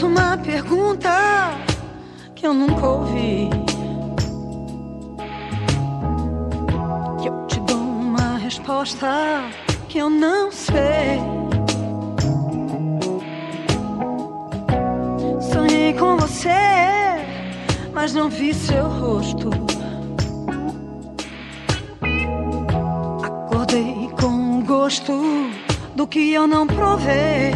faço uma pergunta que eu nunca ouvi, que eu te dou uma resposta que eu não sei. Sonhei com você, mas não vi seu rosto. Acordei com o gosto do que eu não provei.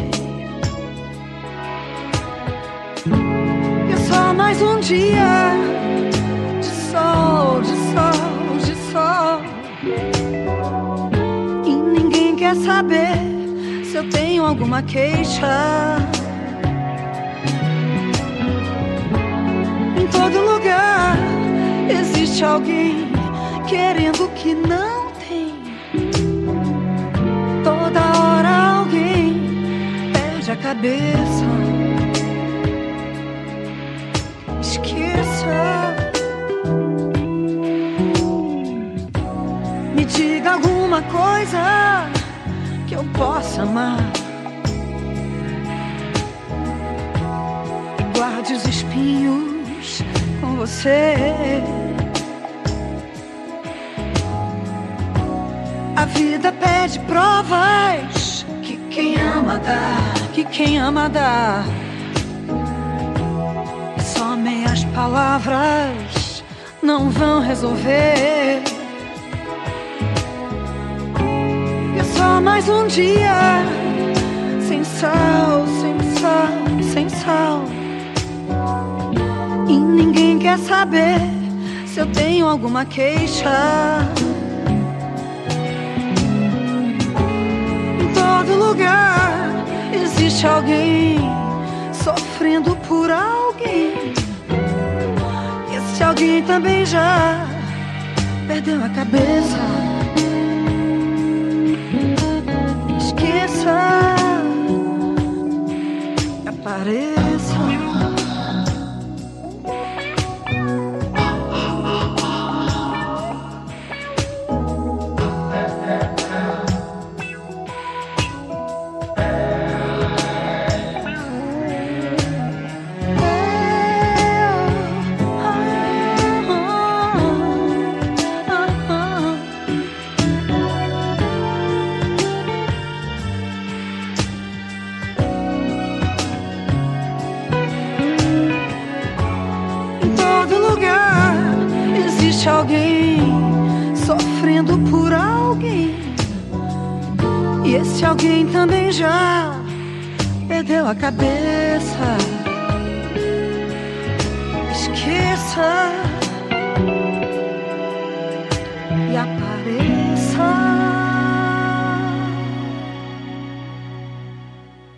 E é só mais um dia de sol, de sol, de sol. E ninguém quer saber se eu tenho alguma queixa. Em todo lugar existe alguém querendo o que não tem. Toda hora alguém perde a cabeça. Esqueça. Me diga alguma coisa que eu possa amar. E guarde os espinhos com você. A vida pede provas que quem ama dá, que quem ama dá. E só meias palavras não vão resolver. E é só mais um dia sem sal, sem sal, sem sal. E ninguém quer saber se eu tenho alguma queixa. Em todo lugar existe alguém sofrendo por alguém. E esse alguém também já perdeu a cabeça. Esqueça e apareça. Alguém sofrendo por alguém. E esse alguém também já perdeu a cabeça. Esqueça.